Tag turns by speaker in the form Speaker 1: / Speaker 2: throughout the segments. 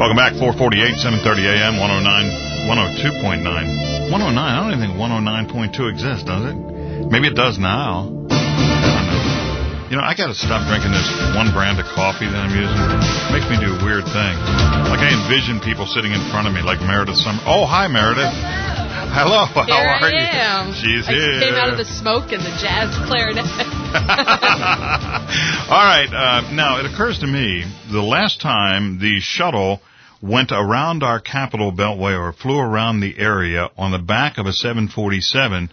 Speaker 1: Welcome back, 448, 730 AM, 109, 102.9. 109, I don't even think 109.2 exists, does it? Maybe it does now. I don't know. You know, I got to stop drinking this one brand of coffee that I'm using. It makes me do a weird thing. Like I envision people sitting in front of me like Meredith Summer. Oh, hi, Meredith. Hello, how are you?
Speaker 2: Here I am.
Speaker 1: She's
Speaker 2: I
Speaker 1: here.
Speaker 2: came out of the smoke and the jazz clarinet.
Speaker 1: All right, now it occurs to me, the last time the shuttle went around our Capitol Beltway or flew around the area on the back of a 747,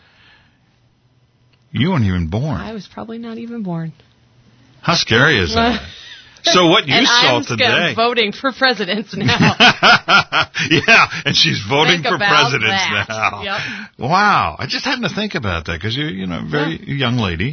Speaker 1: you weren't even born.
Speaker 2: I was probably not even born.
Speaker 1: How scary is that? So what you saw today?
Speaker 2: I'm voting for presidents now.
Speaker 1: Yeah, and she's voting for presidents
Speaker 2: that.
Speaker 1: now.
Speaker 2: Yep.
Speaker 1: Wow, I just happened to think about that because you're, very young lady,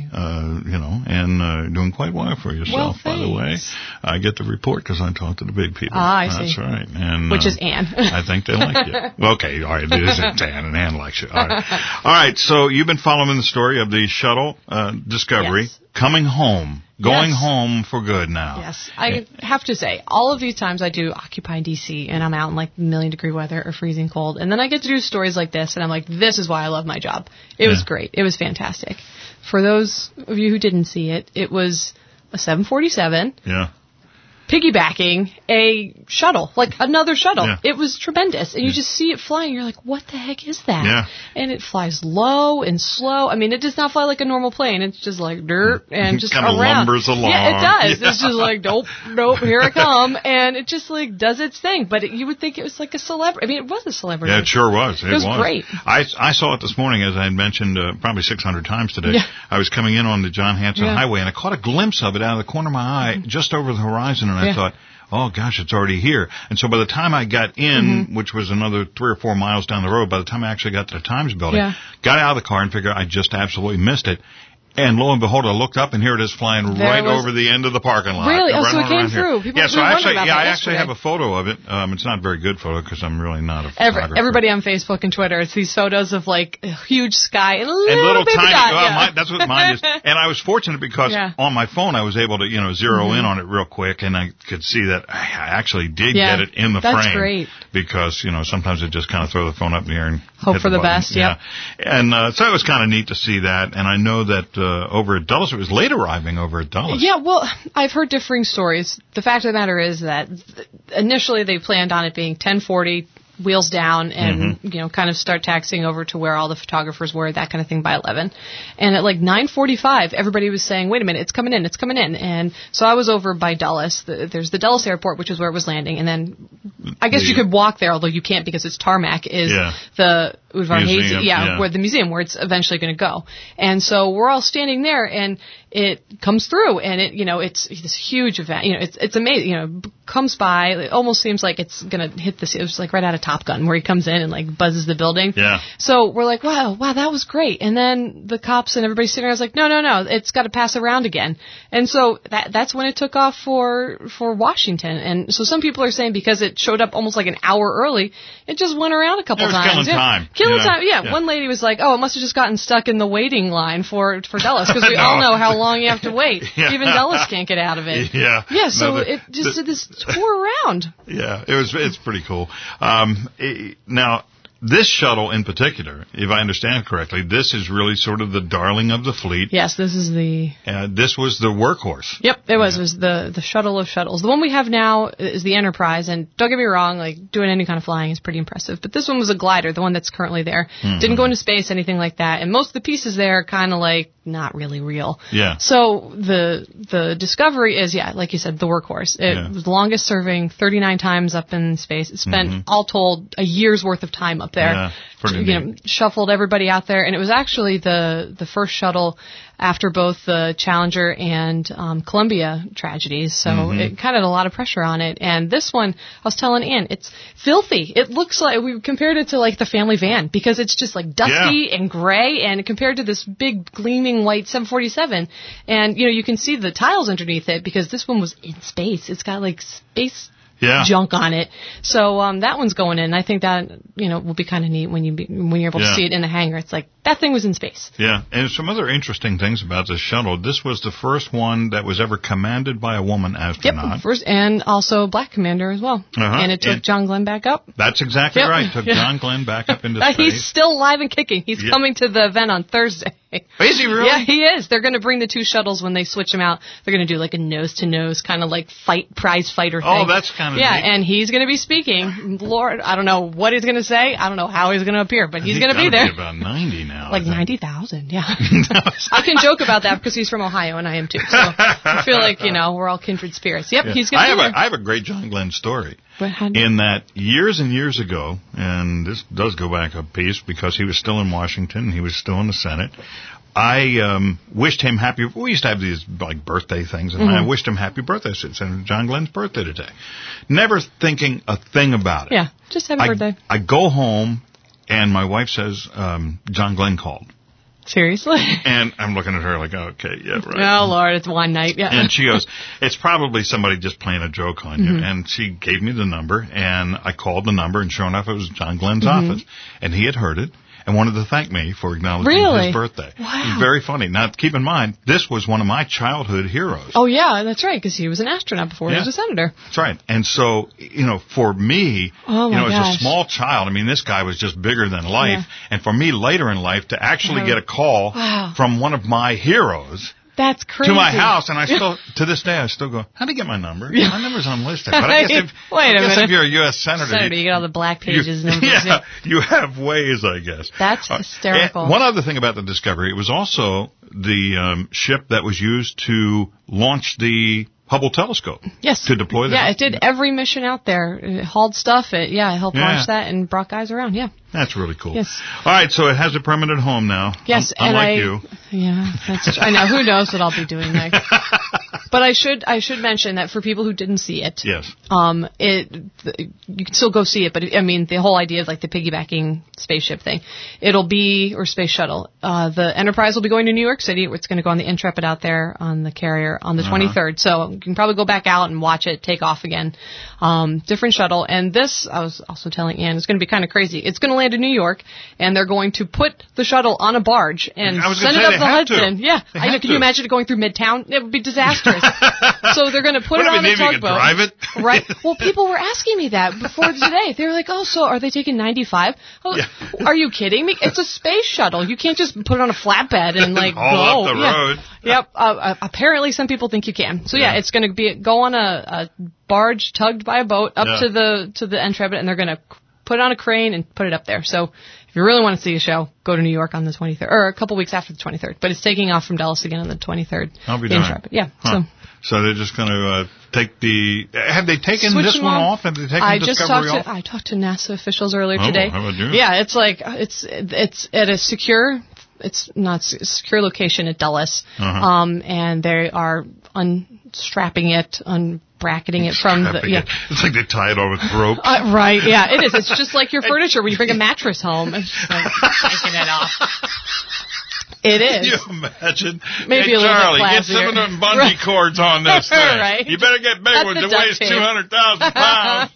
Speaker 1: and doing quite well for yourself.
Speaker 2: Well,
Speaker 1: by the way, I get the report because I talk to the big people.
Speaker 2: I see.
Speaker 1: That's right, and
Speaker 2: which is Ann.
Speaker 1: I think they like you. Okay, all right, it isn't Ann, and Ann likes you. All right. So you've been following the story of the shuttle Discovery.
Speaker 2: Yes.
Speaker 1: Coming home, going home for good now.
Speaker 2: Yes, I have to say, all of these times I do Occupy DC, and I'm out in like million-degree weather or freezing cold, and then I get to do stories like this, and I'm like, this is why I love my job. It was great. It was fantastic. For those of you who didn't see it, it was a 747.
Speaker 1: Yeah.
Speaker 2: Piggybacking a shuttle, like another shuttle.
Speaker 1: Yeah.
Speaker 2: It was tremendous. And you just see it flying. You're like, what the heck is that?
Speaker 1: Yeah.
Speaker 2: And it flies low and slow. I mean, it does not fly like a normal plane. It's just like dirt and just
Speaker 1: kind
Speaker 2: around.
Speaker 1: of lumbers along.
Speaker 2: Yeah, it does. Yeah. It's just like, nope, here I come. And it just like does its thing. But you would think it was like a celebrity. I mean, it was a celebrity.
Speaker 1: Yeah, it sure was. It
Speaker 2: was great.
Speaker 1: I saw it this morning, as I had mentioned probably 600 times today. Yeah. I was coming in on the John Hanson Highway, and I caught a glimpse of it out of the corner of my eye just over the horizon, and I thought, oh, gosh, it's already here. And so by the time I got in, which was another 3 or 4 miles down the road, by the time I actually got to the Times building, got out of the car and figured I just absolutely missed it. And lo and behold, I looked up, and here it is flying over the end of the parking lot.
Speaker 2: Really? Oh, so it came through.
Speaker 1: I actually have a photo of it. It's not a very good photo because I'm really not a photographer.
Speaker 2: Everybody on Facebook and Twitter, it's these photos of like a huge sky and
Speaker 1: little
Speaker 2: baby
Speaker 1: tiny.
Speaker 2: dot.
Speaker 1: That's what mine is. And I was fortunate because on my phone I was able to zero in on it real quick, and I could see that I actually did get it in the frame.
Speaker 2: That's great.
Speaker 1: Because sometimes I just kind of throw the phone up in the air and
Speaker 2: hope for the best.
Speaker 1: Yeah. And so it was kind of neat to see that. And I know that over at Dulles, it was late arriving over at Dulles.
Speaker 2: Yeah, well, I've heard differing stories. The fact of the matter is that initially they planned on it being 10:40, wheels down, and kind of start taxiing over to where all the photographers were, that kind of thing, by 11. And at like 9:45, everybody was saying, wait a minute, it's coming in. And so I was over by Dulles. There's the Dulles airport, which is where it was landing, and then I guess you could walk there, although you can't because it's tarmac, is the Udvar Hazy, where the museum, where it's eventually going to go. And so we're all standing there, and it comes through, and it's this huge event. It's amazing. Comes by. It almost seems like it's going to hit it was like right out of Top Gun, where he comes in and like buzzes the building. Yeah. So we're like, wow, that was great. And then the cops and everybody sitting there was like, no, it's got to pass around again. And so that's when it took off for Washington. And so some people are saying because it showed up almost like an hour early, it just went around a couple times. Killing time. Yeah. One lady was like, oh, it must have just gotten stuck in the waiting line for Dulles, because we all know how long you have to wait. Even Dulles can't get out of it. Yeah. Yeah. So it just did this tour around. Yeah.
Speaker 1: It's pretty cool. Now, this shuttle in particular, if I understand correctly, this is really sort of the darling of the fleet.
Speaker 2: Yes, this is
Speaker 1: this was the workhorse.
Speaker 2: Yep, it was. It was the shuttle of shuttles. The one we have now is the Enterprise, and don't get me wrong, like doing any kind of flying is pretty impressive. But this one was a glider, the one that's currently there. Didn't go into space, anything like that. And most of the pieces there are kind of like not really real. Yeah. So the Discovery is, like you said, the workhorse. It was the longest serving, 39 times up in space. It spent all told a year's worth of time up there. Yeah, shuffled everybody out there, and it was actually the first shuttle after both the Challenger and Columbia tragedies, so it kind of had a lot of pressure on it. And this one, I was telling Ann, it's filthy. It looks like, we compared it to like the family van, because it's just like dusty and gray, and compared to this big gleaming white 747, and you can see the tiles underneath it, because this one was in space. It's got like space junk on it. So that one's going in. I think that will be kind of neat when you're able to see it in the hangar. It's like that thing was in space.
Speaker 1: Yeah, and some other interesting things about this shuttle. This was the first one that was ever commanded by a woman astronaut.
Speaker 2: Yep, first, and also a black commander as well. And it took John Glenn back up.
Speaker 1: That's exactly right. Took John Glenn back up into space.
Speaker 2: He's still alive and kicking. He's coming to the event on Thursday.
Speaker 1: Is he really?
Speaker 2: Yeah, he is. They're going to bring the two shuttles when they switch them out. They're going to do like a nose-to-nose kind of like prize fighter thing.
Speaker 1: Oh, that's kind of neat.
Speaker 2: And he's going to be speaking. Lord, I don't know what he's going to say. I don't know how he's going to appear, but he's going to be there.
Speaker 1: He's about 90 now.
Speaker 2: Like 90,000, yeah. I can joke about that because he's from Ohio and I am too. So I feel like, we're all kindred spirits. Yep, he's going to be there.
Speaker 1: I have a great John Glenn story. In that years and years ago, and this does go back a piece because he was still in Washington, he was still in the Senate, I wished him happy. We used to have these like birthday things, and I wished him happy birthday. It's John Glenn's birthday today. Never thinking a thing about it.
Speaker 2: Yeah, just happy birthday.
Speaker 1: I go home, and my wife says, John Glenn called.
Speaker 2: Seriously?
Speaker 1: And I'm looking at her like, okay, yeah, right.
Speaker 2: Oh, Lord, it's one night, yeah.
Speaker 1: And she goes, it's probably somebody just playing a joke on you. And she gave me the number, and I called the number, and sure enough, it was John Glenn's office. And he had heard it and wanted to thank me for acknowledging his birthday.
Speaker 2: Wow.
Speaker 1: It was very funny. Now, keep in mind, this was one of my childhood heroes.
Speaker 2: Oh, yeah, that's right, because he was an astronaut before he was a senator.
Speaker 1: That's right. And so, for me, as a small child, I mean, this guy was just bigger than life. Yeah. And for me, later in life, to actually get a call from one of my heroes...
Speaker 2: That's crazy.
Speaker 1: To my house, and I still, to this day, I still go, how do you get my number? My number's unlisted. But I guess if you're a U.S. Senator,
Speaker 2: you get all the black pages numbers.
Speaker 1: Yeah, you have ways, I guess.
Speaker 2: That's hysterical.
Speaker 1: One other thing about the Discovery, it was also the ship that was used to launch the Hubble telescope.
Speaker 2: Yes.
Speaker 1: To deploy that.
Speaker 2: Yeah, it did every mission out there. It hauled stuff. It helped launch that and brought guys around. Yeah.
Speaker 1: That's really cool.
Speaker 2: Yes.
Speaker 1: All right, so it has a permanent home now.
Speaker 2: Yes,
Speaker 1: unlike you.
Speaker 2: Yeah, that's true. I know. Who knows what I'll be doing next? But I should mention that for people who didn't see it,
Speaker 1: yes,
Speaker 2: you can still go see it. But I mean, the whole idea of like the piggybacking spaceship thing, or space shuttle. The Enterprise will be going to New York City. It's going to go on the Intrepid out there on the carrier on the 23rd. So you can probably go back out and watch it take off again. Different shuttle. And this, I was also telling Ann, it's going to be kind of crazy. It's going to land in New York, and they're going to put the shuttle on a barge and send it up the Hudson. Yeah, I know. Can you imagine it going through Midtown? It would be disastrous. So they're going to put it on a tugboat.
Speaker 1: Drive it?
Speaker 2: Right. Well, people were asking me that before today. They were like, "Oh, so are they taking 95?" Oh, are you kidding me? It's a space shuttle. You can't just put it on a flatbed and like
Speaker 1: haul up the road.
Speaker 2: Yep. Apparently, some people think you can. So it's going to go on a barge tugged by a boat up to the Intrepid, and they're going to put it on a crane and put it up there. So if you really want to see a show, go to New York on the 23rd, or a couple weeks after the 23rd. But it's taking off from Dallas again on the 23rd.
Speaker 1: I'll be darned.
Speaker 2: Yeah.
Speaker 1: Huh. So they're just going to take have they taken this one off? Have they taken Discovery off?
Speaker 2: I talked to NASA officials earlier today.
Speaker 1: How about you?
Speaker 2: Yeah, it's like, it's at a secure, it's not a secure location at Dulles. And they are unstrapping it, bracketing it from the
Speaker 1: It's like they tie it on with rope.
Speaker 2: Right, yeah, it is. It's just like your furniture when you bring a mattress home. It's just like taking it off. It is.
Speaker 1: Can you imagine?
Speaker 2: Maybe a little bit classier.
Speaker 1: Get some of them bungee cords on this thing.
Speaker 2: Right.
Speaker 1: You better get big ones. It weighs 200,000 pounds.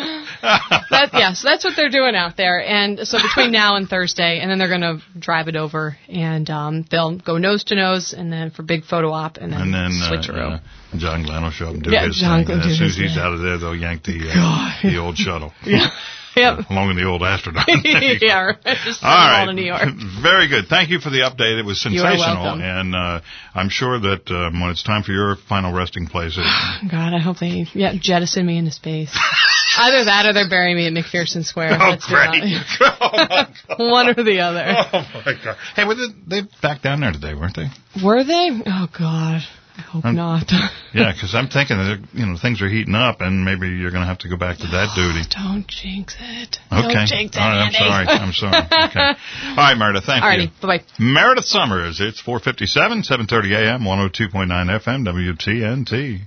Speaker 2: So that's what they're doing out there. And so between now and Thursday, and then they're going to drive it over, and they'll go nose to nose, and then for big photo op, and then switcheroo.
Speaker 1: John Glenn will show up and do his thing. As soon as he's out of there, they'll yank the old shuttle.
Speaker 2: Yeah. Yep.
Speaker 1: Along with the old astronaut.
Speaker 2: Yeah, just all
Speaker 1: right.
Speaker 2: To New York.
Speaker 1: Very good. Thank you for the update. It was sensational.
Speaker 2: You're welcome.
Speaker 1: And I'm sure that when it's time for your final resting place...
Speaker 2: God, I hope they jettison me into space. Either that or they're burying me at McPherson Square.
Speaker 1: Oh, great. Oh, my God.
Speaker 2: One or the other.
Speaker 1: Oh, my God. Hey, they back down there today, weren't they?
Speaker 2: Were they? Oh, God. I hope not.
Speaker 1: Yeah, because I'm thinking that things are heating up, and maybe you're going to have to go back to that duty.
Speaker 2: Don't jinx it.
Speaker 1: Okay.
Speaker 2: Don't jinx it,
Speaker 1: all right, I'm sorry. Okay. All right, Meredith, thank you.
Speaker 2: Alrighty, bye-bye.
Speaker 1: Meredith Summers, it's 4:57, 7:30 a.m., 102.9 FM, WTNT.